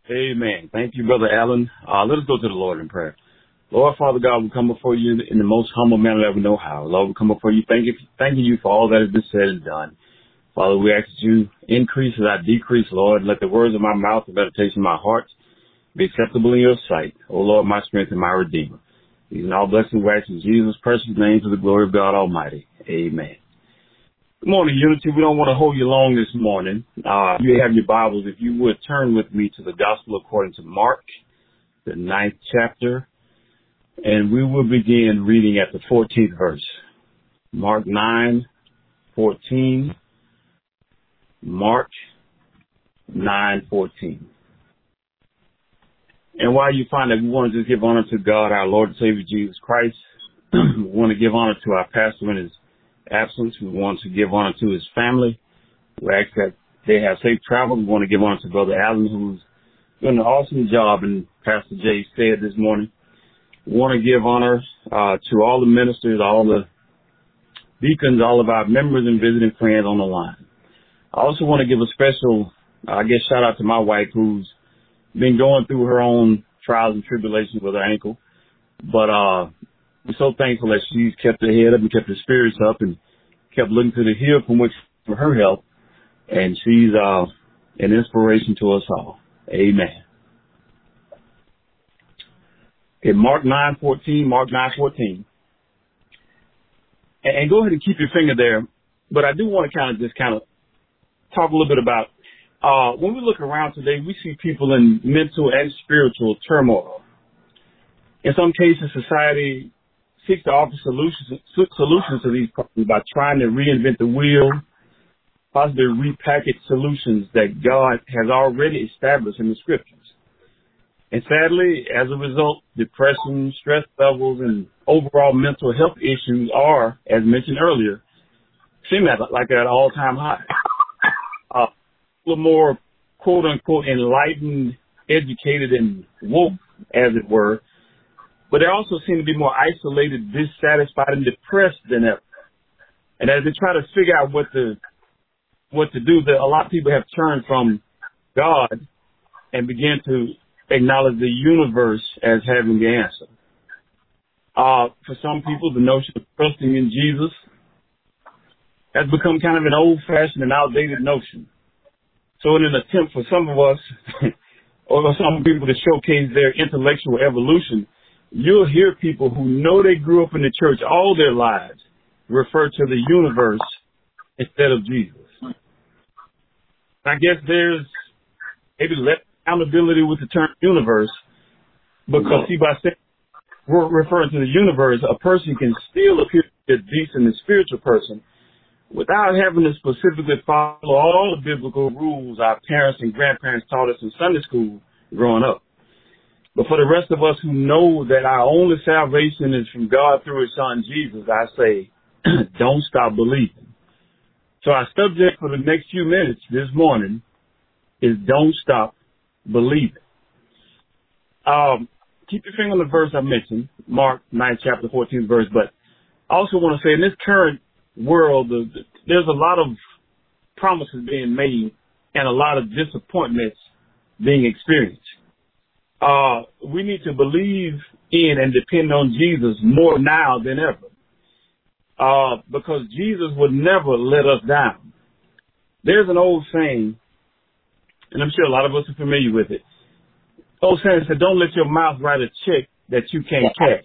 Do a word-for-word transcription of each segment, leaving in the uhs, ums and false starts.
Amen. Thank you, Brother Allen. Uh, let us go to the Lord in prayer. Lord, Father God, we come before you in the most humble manner that we know how. Lord, we come before you, thank you, thanking you for all that has been said and done. Father, we ask that you increase as I decrease, Lord. Let the words of my mouth and meditation of my heart be acceptable in your sight. O Lord, my strength and my redeemer. These and all blessings we ask in Jesus' precious name to the glory of God Almighty. Amen. Good morning, Unity. We don't want to hold you long this morning. Uh, you have your Bibles. If you would turn with me to the Gospel according to Mark, the ninth chapter, and we will begin reading at the fourteenth verse. Mark nine, fourteen. Mark nine, fourteen. And while you find that, we want to just give honor to God, our Lord and Savior Jesus Christ. We want to give honor to our pastor in his absence. We want to give honor to his family. We ask that they have safe travel. We want to give honor to Brother Allen, who's doing an awesome job, and Pastor Jay said this morning. We want to give honor uh, to all the ministers, all the deacons, all of our members and visiting friends on the line. I also want to give a special, uh, I guess, shout out to my wife, who's been going through her own trials and tribulations with her ankle. But uh, we're so thankful that she's kept her head up and kept her spirits up and kept looking to the hill from which for her help. And she's uh, an inspiration to us all. Amen. Okay, Mark nine fourteen, Mark nine fourteen. And, and go ahead and keep your finger there. But I do want to kind of just kind of talk a little bit about Uh, when we look around today, we see people in mental and spiritual turmoil. In some cases, society seeks to offer solutions, solutions to these problems by trying to reinvent the wheel, possibly repackage solutions that God has already established in the scriptures. And sadly, as a result, depression, stress levels, and overall mental health issues are, as mentioned earlier, seem at, like at an all-time high. Uh, A little more, quote unquote, enlightened, educated, and woke, as it were. But they also seem to be more isolated, dissatisfied, and depressed than ever. And as they try to figure out what to what to do, that a lot of people have turned from God and began to acknowledge the universe as having the answer. Uh, for some people, the notion of trusting in Jesus has become kind of an old-fashioned and outdated notion. So in an attempt for some of us, or some people to showcase their intellectual evolution, you'll hear people who know they grew up in the church all their lives refer to the universe instead of Jesus. I guess there's maybe less accountability with the term universe, because see, by saying we're referring to the universe, a person can still appear to be a decent and spiritual person without having to specifically follow all the biblical rules our parents and grandparents taught us in Sunday school growing up. But for the rest of us who know that our only salvation is from God through his son Jesus, I say, don't stop believing. So our subject for the next few minutes this morning is don't stop believing. Um, keep your finger on the verse I mentioned, Mark nine, chapter fourteen verse, but I also want to say in this current world, there's a lot of promises being made and a lot of disappointments being experienced. Uh, we need to believe in and depend on Jesus more now than ever, uh, because Jesus would never let us down. There's an old saying, and I'm sure a lot of us are familiar with it. Old saying said, don't let your mouth write a check that you can't cash.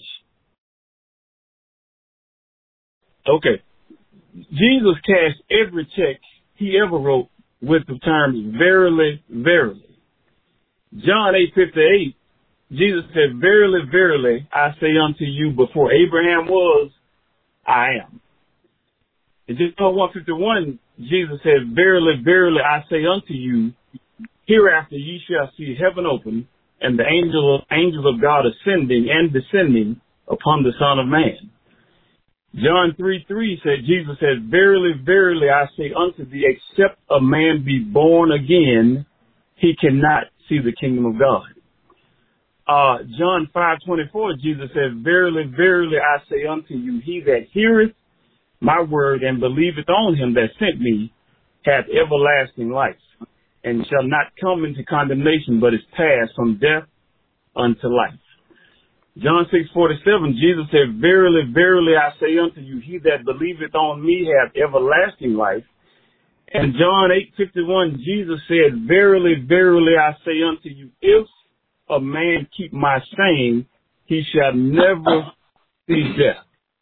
Okay. Jesus cashed every check he ever wrote with the terms verily, verily. John eight fifty-eight, Jesus said, verily, verily, I say unto you, before Abraham was, I am. In John one fifty-one, Jesus said, verily, verily, I say unto you, hereafter ye shall see heaven open and the angel, angels of God ascending and descending upon the Son of Man. John three three said, Jesus said, verily, verily, I say unto thee, except a man be born again, he cannot see the kingdom of God. Uh, John five twenty-four, Jesus said, verily, verily, I say unto you, he that heareth my word and believeth on him that sent me hath everlasting life, and shall not come into condemnation, but is passed from death unto life. John six forty-seven, Jesus said, Verily, verily, I say unto you, he that believeth on me hath everlasting life. And John eight fifty-one, Jesus said, Verily, verily, I say unto you, if a man keep my saying, he shall never see death.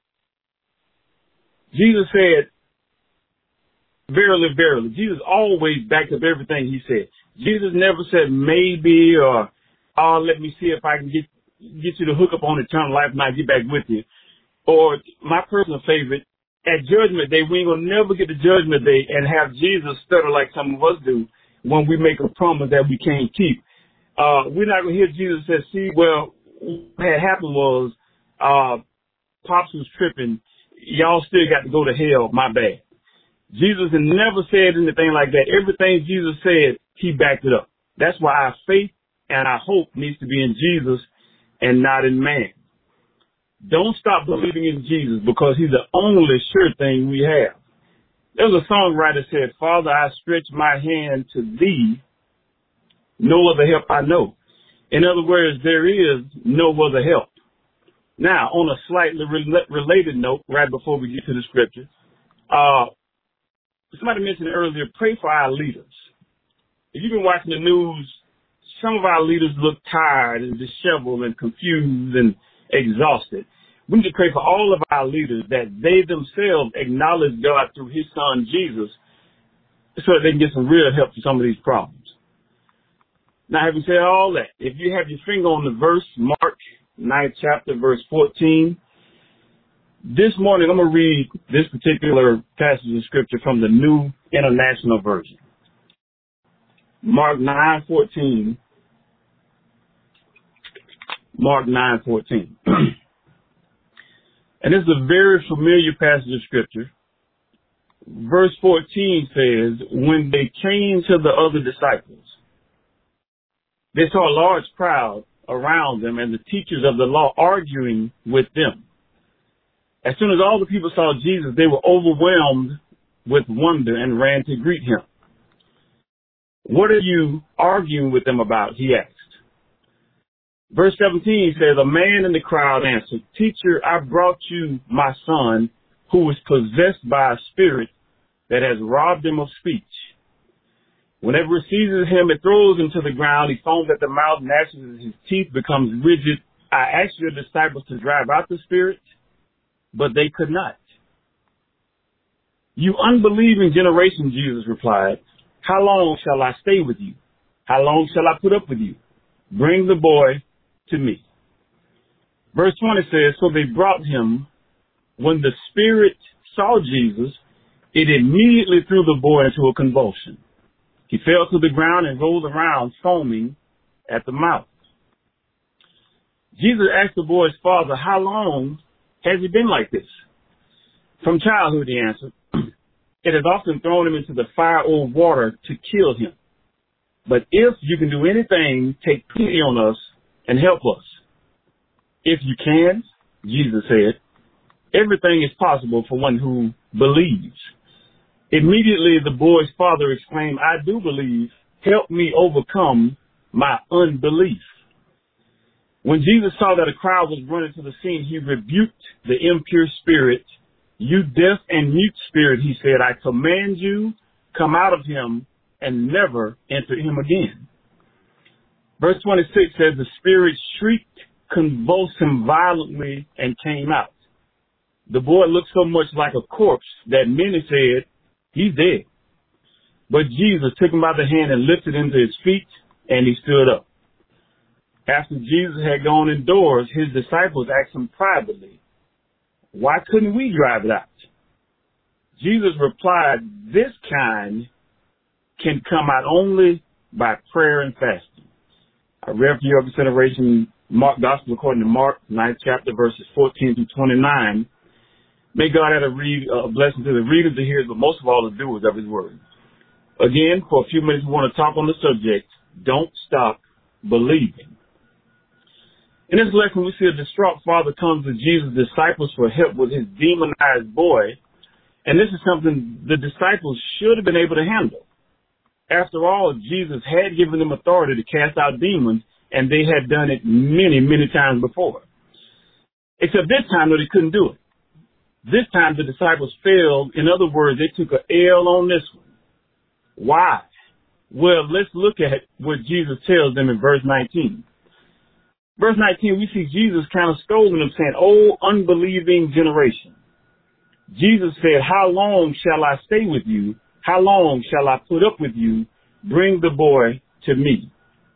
Jesus said, verily, verily. Jesus always backed up everything he said. Jesus never said maybe or, oh, let me see if I can get get you to hook up on eternal life and I'll get back with you. Or my personal favorite, at Judgment Day, we ain't going to never get to Judgment Day and have Jesus stutter like some of us do when we make a promise that we can't keep. Uh, we're not going to hear Jesus say, see, well, what had happened was uh, Pops was tripping. Y'all still got to go to hell. My bad. Jesus had never said anything like that. Everything Jesus said, he backed it up. That's why our faith and our hope needs to be in Jesus and not in man. Don't stop believing in Jesus because he's the only sure thing we have. There was a songwriter said, Father, I stretch my hand to thee. No other help I know. In other words, there is no other help. Now, on a slightly re- related note, right before we get to the scripture, uh, somebody mentioned earlier, pray for our leaders. If you've been watching the news, some of our leaders look tired and disheveled and confused and exhausted. We need to pray for all of our leaders that they themselves acknowledge God through his son, Jesus, so that they can get some real help for some of these problems. Now, having said all that, if you have your finger on the verse, Mark ninth chapter, verse fourteen, this morning I'm going to read this particular passage of scripture from the New International Version. Mark nine fourteen. Mark nine fourteen. And this is a very familiar passage of scripture. Verse fourteen says, when they came to the other disciples, they saw a large crowd around them and the teachers of the law arguing with them. As soon as all the people saw Jesus, they were overwhelmed with wonder and ran to greet him. What are you arguing with them about? He asked. Verse seventeen says, a man in the crowd answered, Teacher, I brought you my son who is possessed by a spirit that has robbed him of speech. Whenever it seizes him, it throws him to the ground. He foams at the mouth, gnashes his teeth, becomes rigid. I asked your disciples to drive out the spirit, but they could not. You unbelieving generation, Jesus replied, how long shall I stay with you? How long shall I put up with you? Bring the boy to me. Verse twenty says, so they brought him. When the spirit saw Jesus, it immediately threw the boy into a convulsion. He fell to the ground and rolled around, foaming at the mouth. Jesus asked the boy's father, how long has he been like this? From childhood, he answered. It has often thrown him into the fire or water to kill him. But if you can do anything, take pity on us and help us. If you can, Jesus said, everything is possible for one who believes. Immediately the boy's father exclaimed, I do believe. Help me overcome my unbelief. When Jesus saw that a crowd was running to the scene, he rebuked the impure spirit. You deaf and mute spirit, he said, I command you, come out of him and never enter him again. Verse twenty-six says the spirit shrieked, convulsed him violently, and came out. The boy looked so much like a corpse that many said, he's dead. But Jesus took him by the hand and lifted him to his feet, and he stood up. After Jesus had gone indoors, his disciples asked him privately, why couldn't we drive it out? Jesus replied, this kind can come out only by prayer and fasting. I read for your consideration Mark Gospel according to Mark, ninth chapter, verses fourteen through twenty-nine. May God add a, read, a blessing to the readers, the hearers, but most of all the doers of his word. Again, for a few minutes, we want to talk on the subject, don't stop believing. In this lesson, we see a distraught father comes to Jesus' disciples for help with his demonized boy. And this is something the disciples should have been able to handle. After all, Jesus had given them authority to cast out demons, and they had done it many, many times before. Except this time, though, they couldn't do it. This time, the disciples failed. In other words, they took an L on this one. Why? Well, let's look at what Jesus tells them in verse nineteen. Verse nineteen, we see Jesus kind of scolding them, saying, "O unbelieving generation." Jesus said, "How long shall I stay with you? How long shall I put up with you? Bring the boy to me."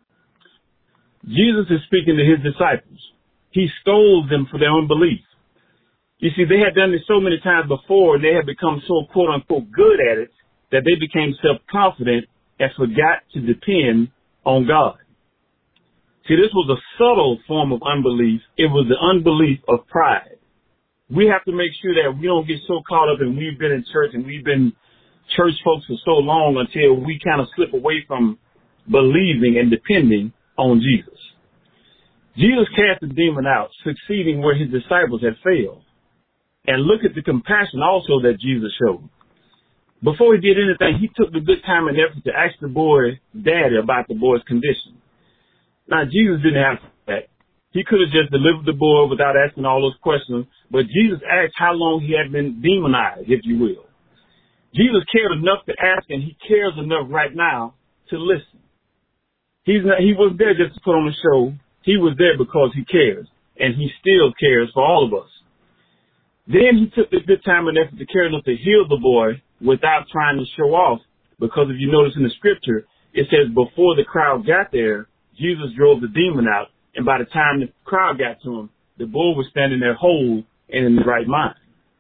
Jesus is speaking to his disciples. He scolds them for their unbelief. You see, they had done this so many times before, and they had become so quote unquote good at it that they became self-confident and forgot to depend on God. See, this was a subtle form of unbelief. It was the unbelief of pride. We have to make sure that we don't get so caught up and we've been in church and we've been church folks for so long until we kind of slip away from believing and depending on Jesus. Jesus cast the demon out, succeeding where his disciples had failed. And look at the compassion also that Jesus showed. Before he did anything, he took the good time and effort to ask the boy daddy about the boy's condition. Now, Jesus didn't have that. He could have just delivered the boy without asking all those questions, but Jesus asked how long he had been demonized, if you will. Jesus cared enough to ask, and he cares enough right now to listen. He's not, he wasn't there just to put on a show. He was there because he cares, and he still cares for all of us. Then he took the good time and effort to care enough to heal the boy without trying to show off, because if you notice in the scripture, it says before the crowd got there, Jesus drove the demon out, and by the time the crowd got to him, the boy was standing there whole and in the right mind.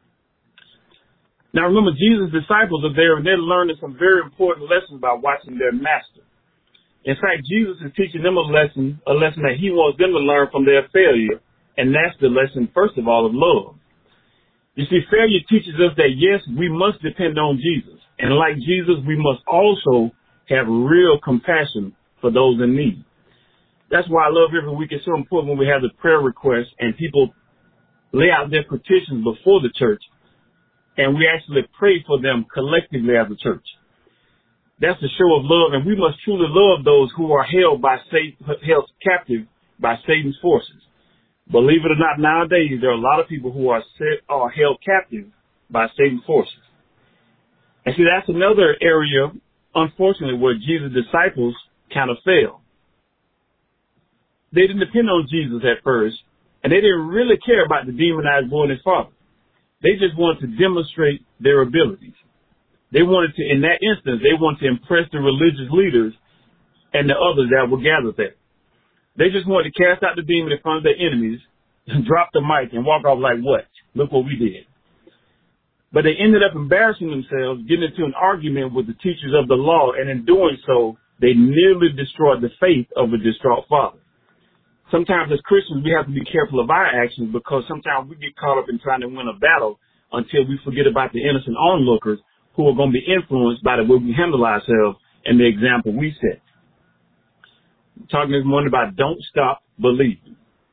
Now remember, Jesus' disciples are there, and they're learning some very important lessons about watching their master. In fact, Jesus is teaching them a lesson, a lesson that he wants them to learn from their failure, and that's the lesson, first of all, of love. You see, failure teaches us that, yes, we must depend on Jesus. And like Jesus, we must also have real compassion for those in need. That's why I love every week. It's so important when we have the prayer requests and people lay out their petitions before the church, and we actually pray for them collectively as a church. That's a show of love, and we must truly love those who are held by Satan, held captive by Satan's forces. Believe it or not, nowadays there are a lot of people who are set, are held captive by Satan's forces. And see, that's another area, unfortunately, where Jesus' disciples kind of failed. They didn't depend on Jesus at first, and they didn't really care about the demonized boy and his father. They just wanted to demonstrate their abilities. They wanted to, in that instance, they wanted to impress the religious leaders and the others that were gathered there. They just wanted to cast out the demon in front of their enemies, drop the mic, and walk off like, what? Look what we did. But they ended up embarrassing themselves, getting into an argument with the teachers of the law, and in doing so, they nearly destroyed the faith of a distraught father. Sometimes as Christians, we have to be careful of our actions, because sometimes we get caught up in trying to win a battle until we forget about the innocent onlookers who are going to be influenced by the way we handle ourselves and the example we set. I'm talking this morning about don't stop believing.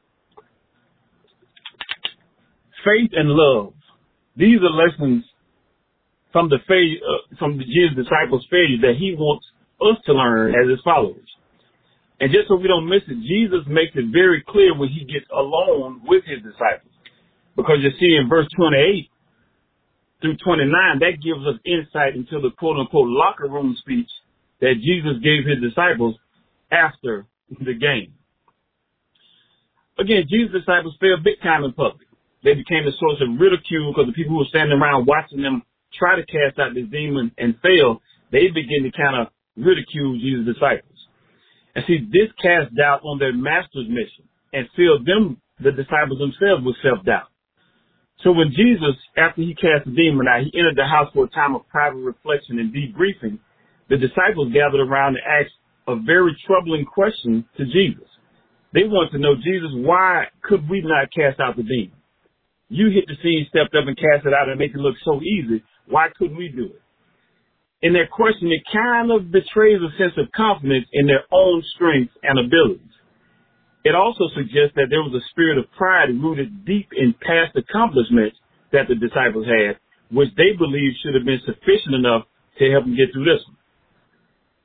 Faith and love. These are lessons from the faith, uh, from the Jesus disciples' failure that he wants us to learn as his followers. And just so we don't miss it, Jesus makes it very clear when he gets alone with his disciples. Because you see in verse twenty-eight through twenty-nine, that gives us insight into the quote-unquote locker room speech that Jesus gave his disciples after the game. Again, Jesus' disciples failed big time in public. They became a source of ridicule because the people who were standing around watching them try to cast out this demon and fail, they began to kind of ridicule Jesus' disciples. And see, this cast doubt on their master's mission and filled them, the disciples themselves, with self-doubt. So when Jesus, after he cast the demon out, he entered the house for a time of private reflection and debriefing, the disciples gathered around and asked a very troubling question to Jesus. They wanted to know, Jesus, why could we not cast out the demon? You hit the scene, stepped up and cast it out and make it look so easy. Why couldn't we do it? In their question, it kind of betrays a sense of confidence in their own strengths and abilities. It also suggests that there was a spirit of pride rooted deep in past accomplishments that the disciples had, which they believed should have been sufficient enough to help them get through this one.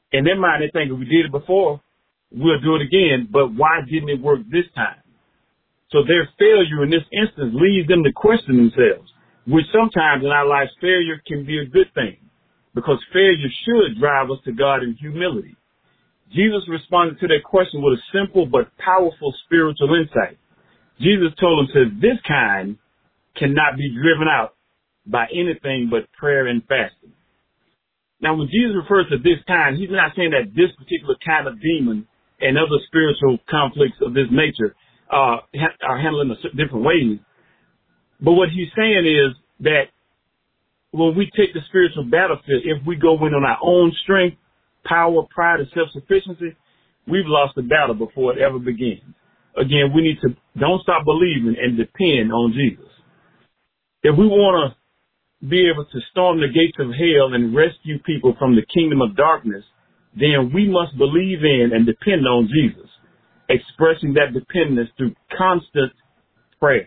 In their mind, they think if we did it before, we'll do it again, but why didn't it work this time? So their failure in this instance leads them to question themselves, which sometimes in our lives, failure can be a good thing because failure should drive us to God in humility. Jesus responded to that question with a simple but powerful spiritual insight. Jesus told them, says, this kind cannot be driven out by anything but prayer and fasting. Now, when Jesus refers to this kind, he's not saying that this particular kind of demon and other spiritual conflicts of this nature uh, ha- are handled in a different ways. But what he's saying is that when we take the spiritual battlefield, if we go in on our own strength, power, pride, and self-sufficiency, we've lost the battle before it ever begins. Again, we need to don't stop believing and depend on Jesus. If we want to be able to storm the gates of hell and rescue people from the kingdom of darkness, then we must believe in and depend on Jesus, expressing that dependence through constant prayer.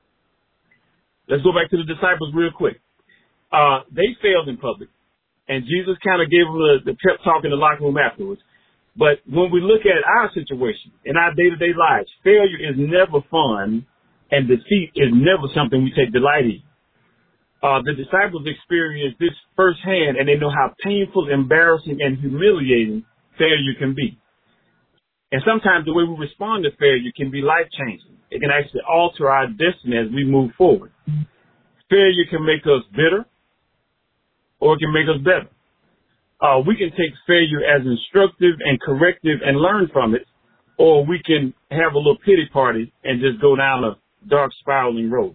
Let's go back to the disciples real quick. Uh, they failed in public, and Jesus kind of gave them the, the pep talk in the locker room afterwards. But when we look at our situation in our day-to-day lives, failure is never fun, and defeat is never something we take delight in. Uh, the disciples experienced this firsthand, and they know how painful, embarrassing, and humiliating failure can be. And sometimes the way we respond to failure can be life-changing. It can actually alter our destiny as we move forward. Failure can make us bitter, or it can make us better. Uh, we can take failure as instructive and corrective and learn from it, or we can have a little pity party and just go down a dark spiraling road.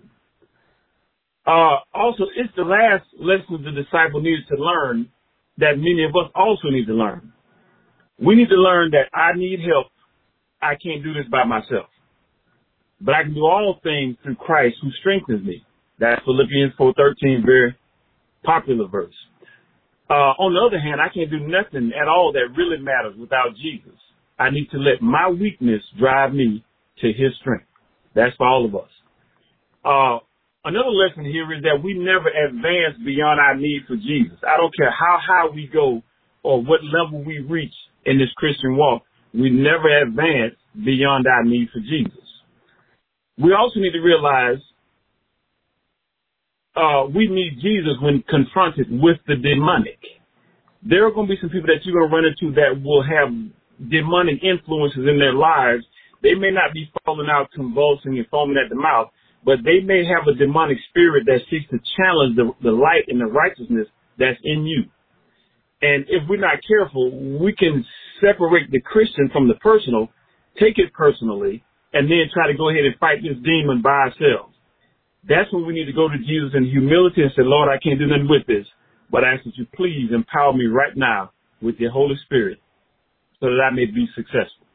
Uh, also, it's the last lesson the disciple needed to learn that many of us also need to learn. We need to learn that I need help. I can't do this by myself, but I can do all things through Christ who strengthens me. That's Philippians four thirteen, very popular verse. Uh, on the other hand, I can't do nothing at all that really matters without Jesus. I need to let my weakness drive me to his strength. That's for all of us. Uh, another lesson here is that we never advance beyond our need for Jesus. I don't care how high we go or what level we reach in this Christian walk. We never advance beyond our need for Jesus. We also need to realize Uh, we need Jesus when confronted with the demonic. There are going to be some people that you're going to run into that will have demonic influences in their lives. They may not be falling out, convulsing, and foaming at the mouth, but they may have a demonic spirit that seeks to challenge the, the light and the righteousness that's in you. And if we're not careful, we can separate the Christian from the personal, take it personally, and then try to go ahead and fight this demon by ourselves. That's when we need to go to Jesus in humility and say, Lord, I can't do nothing with this, but I ask that you please empower me right now with your Holy Spirit so that I may be successful.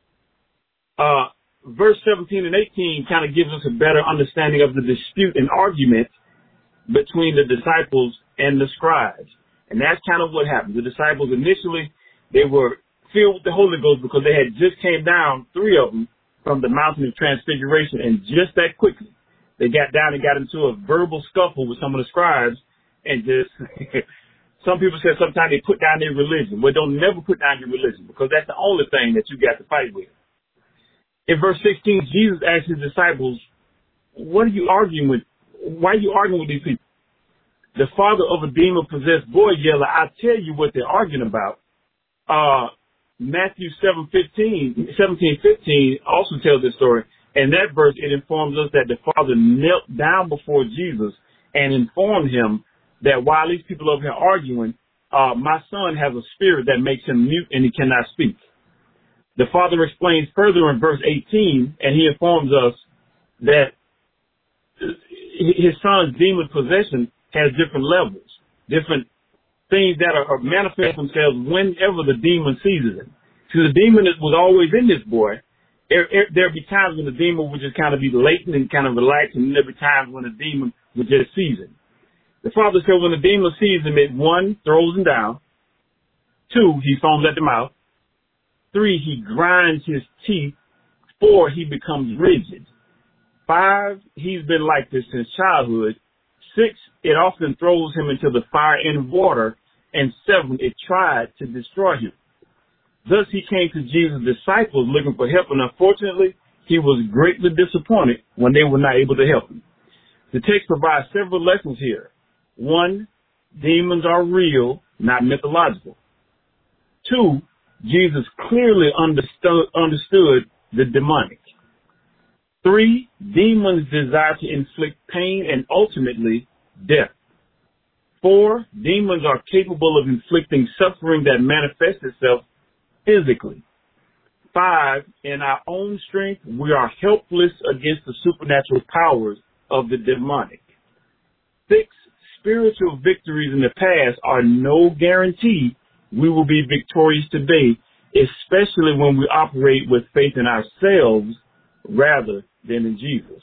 Uh, verse seventeen and eighteen kind of gives us a better understanding of the dispute and argument between the disciples and the scribes. And that's kind of what happened. The disciples initially, they were filled with the Holy Ghost because they had just came down, three of them, from the mountain of transfiguration, and just that quickly. They got down and got into a verbal scuffle with some of the scribes, and just some people said sometimes they put down their religion. Well, don't never put down your religion because that's the only thing that you got to fight with. In verse sixteen, Jesus asked his disciples, what are you arguing with? Why are you arguing with these people? The father of a demon-possessed boy yelled, I'll tell you what they're arguing about. Uh, Matthew seven fifteen, seventeen fifteen also tells this story. In that verse, it informs us that the father knelt down before Jesus and informed him that while these people over here arguing, uh, my son has a spirit that makes him mute and he cannot speak. The father explains further in verse eighteen, and he informs us that his son's demon possession has different levels, different things that are, are manifest themselves whenever the demon seizes him. So the demon was always in this boy. There'd be times when the demon would just kind of be latent and kind of relaxed, and there'd be times when the demon would just seize him. The father said when the demon sees him, it one, throws him down. Two, he foams at the mouth. Three, he grinds his teeth. Four, he becomes rigid. Five, he's been like this since childhood. Six, it often throws him into the fire and water. And seven, it tried to destroy him. Thus he came to Jesus' disciples looking for help, and unfortunately, he was greatly disappointed when they were not able to help him. The text provides several lessons here. One, demons are real, not mythological. Two, Jesus clearly understood, understood the demonic. Three, demons desire to inflict pain and ultimately death. Four, demons are capable of inflicting suffering that manifests itself physically. Five, in our own strength, we are helpless against the supernatural powers of the demonic. Six, spiritual victories in the past are no guarantee we will be victorious today, especially when we operate with faith in ourselves rather than in Jesus.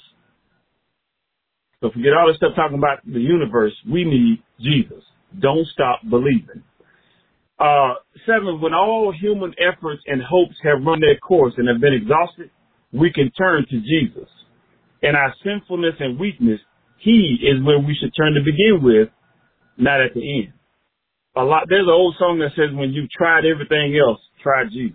So forget all this stuff talking about the universe. We need Jesus. Don't stop believing. Uh, seven, when all human efforts and hopes have run their course and have been exhausted, we can turn to Jesus. In our sinfulness and weakness, he is where we should turn to begin with, not at the end. A lot, there's an old song that says, when you've tried everything else, try Jesus.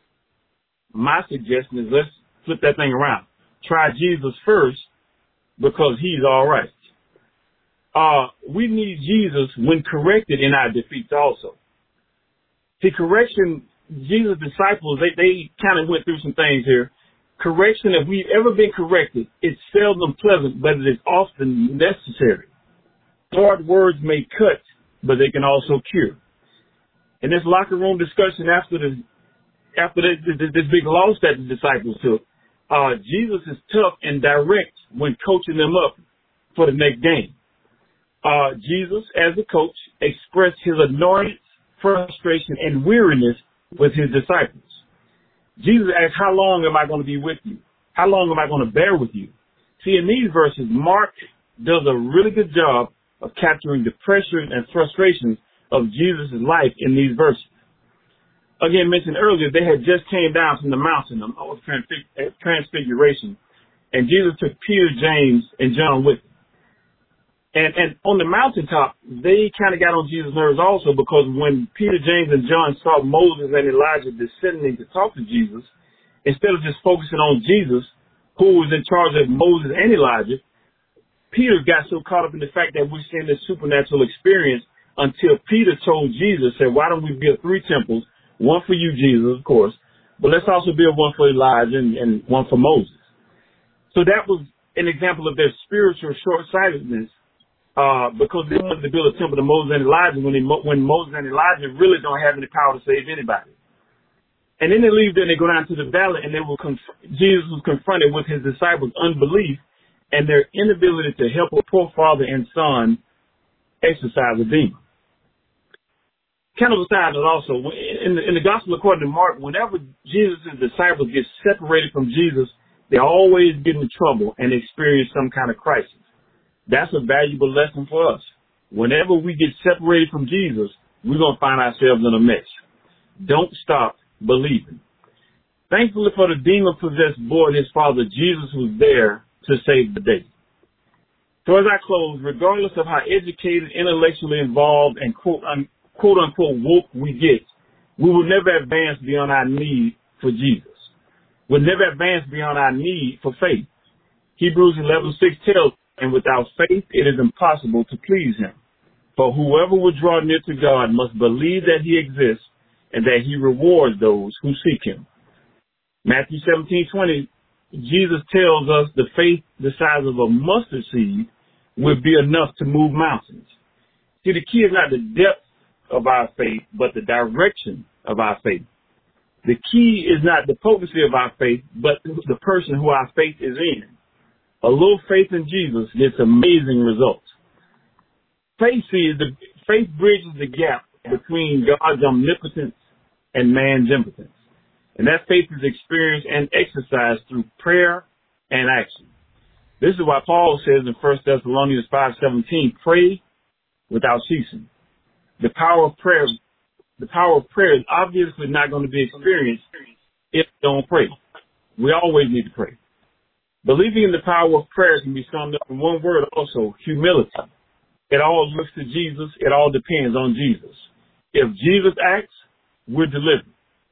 My suggestion is let's flip that thing around. Try Jesus first because he's all right. Uh, we need Jesus when corrected in our defeats also. See, correction, Jesus' disciples, they, they kind of went through some things here. Correction, if we've ever been corrected, it's seldom pleasant, but it is often necessary. Hard words may cut, but they can also cure. In this locker room discussion after the after this, this, this big loss that the disciples took, uh, Jesus is tough and direct when coaching them up for the next game. Uh, Jesus, as a coach, expressed his annoyance, frustration, and weariness with his disciples. Jesus asked, how long am I going to be with you? How long am I going to bear with you? See, in these verses, Mark does a really good job of capturing the pressure and frustrations of Jesus' life in these verses. Again, mentioned earlier, they had just came down from the mountain of Transfiguration, and Jesus took Peter, James, and John with him. And, and on the mountaintop, they kind of got on Jesus' nerves also, because when Peter, James, and John saw Moses and Elijah descending to talk to Jesus, instead of just focusing on Jesus, who was in charge of Moses and Elijah, Peter got so caught up in the fact that we're seeing this supernatural experience until Peter told Jesus, said, why don't we build three temples, one for you, Jesus, of course, but let's also build one for Elijah and, and one for Moses. So that was an example of their spiritual short-sightedness, uh, because they wanted to build a temple to Moses and Elijah when, they, when Moses and Elijah really don't have any power to save anybody. And then they leave there and they go down to the valley, and they will conf- Jesus was confronted with his disciples' unbelief and their inability to help a poor father and son exorcise a demon. Kind of a side note also, in the, in the Gospel according to Mark, whenever Jesus' disciples get separated from Jesus, they always get into trouble and experience some kind of crisis. That's a valuable lesson for us. Whenever we get separated from Jesus, we're going to find ourselves in a mess. Don't stop believing. Thankfully for the demon-possessed boy and his father, Jesus was there to save the day. So as I close, regardless of how educated, intellectually involved, and quote, un, quote unquote woke we get, we will never advance beyond our need for Jesus. We'll never advance beyond our need for faith. Hebrews eleven six tells, and without faith it is impossible to please him. For whoever would draw near to God must believe that he exists and that he rewards those who seek him. Matthew seventeen twenty, Jesus tells us the faith the size of a mustard seed would be enough to move mountains. See, the key is not the depth of our faith, but the direction of our faith. The key is not the potency of our faith, but the person who our faith is in. A little faith in Jesus gets amazing results. Faith sees the faith bridges the gap between God's omnipotence and man's impotence. And that faith is experienced and exercised through prayer and action. This is why Paul says in First Thessalonians five seventeen, pray without ceasing. The power of prayer, the power of prayer is obviously not going to be experienced if we don't pray. We always need to pray. Believing in the power of prayer can be summed up in one word also, humility. It all looks to Jesus. It all depends on Jesus. If Jesus acts, we're delivered.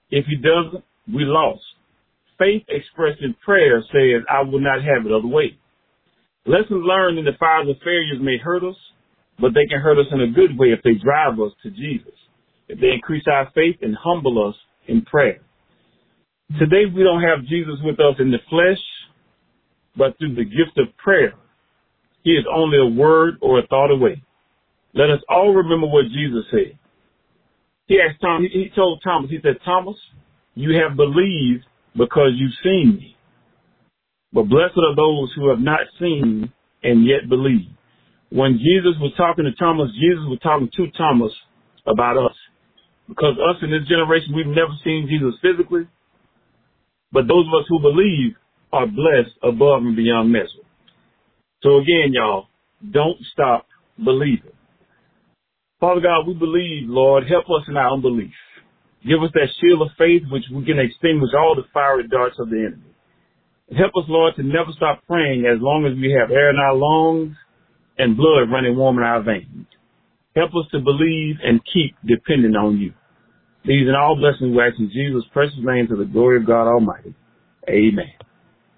If he doesn't, we lost. Faith expressed in prayer says, I will not have it other way. Lessons learned in the fires of failures may hurt us, but they can hurt us in a good way if they drive us to Jesus, if they increase our faith and humble us in prayer. Today, we don't have Jesus with us in the flesh, but through the gift of prayer. He is only a word or a thought away. Let us all remember what Jesus said. He asked Tom, he told Thomas, he said, Thomas, you have believed because you've seen me. But blessed are those who have not seen and yet believe. When Jesus was talking to Thomas, Jesus was talking to Thomas about us. Because us in this generation, we've never seen Jesus physically. But those of us who believe are blessed above and beyond measure. So again, y'all, don't stop believing. Father God, we believe, Lord, help us in our unbelief. Give us that shield of faith which we can extinguish all the fiery darts of the enemy. Help us, Lord, to never stop praying as long as we have air in our lungs and blood running warm in our veins. Help us to believe and keep depending on you. These and all blessings we ask in Jesus' precious name to the glory of God Almighty. Amen.